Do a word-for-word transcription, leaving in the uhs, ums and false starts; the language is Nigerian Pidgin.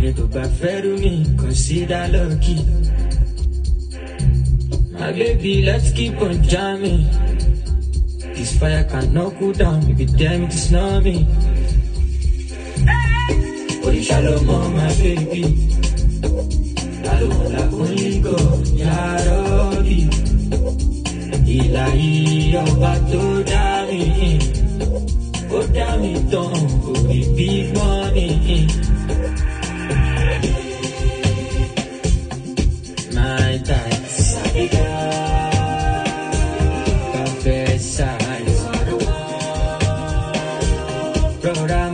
to back fed me, consider lucky. My baby, let's keep on jamming. This fire cannot cool down, if you tell me to snore me. Oh, shalom, my baby. Shalom, la unico, Yarobi. Ilahi, Oba to dami. Oh, dami, don't go with big money. My type, Sabiga. Confess, I. Brother.